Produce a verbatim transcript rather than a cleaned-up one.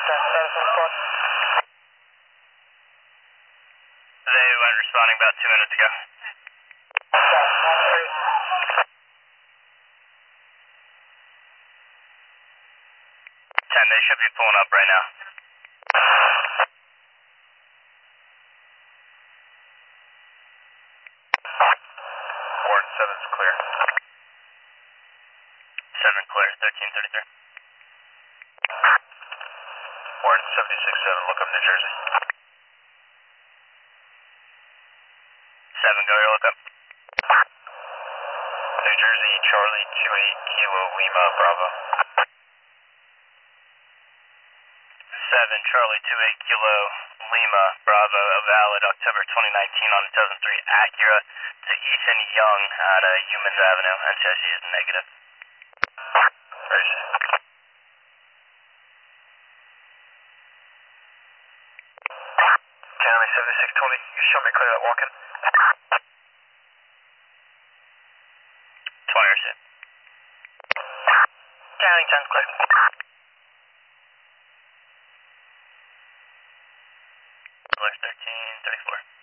They went responding about two minutes ago. ten, they should be pulling up right now. Warden seven's clear. seven clear, thirteen thirty-three. Warden seventy-six seven, look up New Jersey. seven, go to your lookup. New Jersey, Charlie two eight Kilo Lima Bravo. seven, Charlie two eight Kilo Lima Bravo, a valid October twenty nineteen on two thousand three Acura to Ethan Young at uh, Humans Avenue. N C I C is negative. Race. County seventy-six twenty, you show me clear that walk-in. twenty or six. County ten's clear. thirteen thirty-four.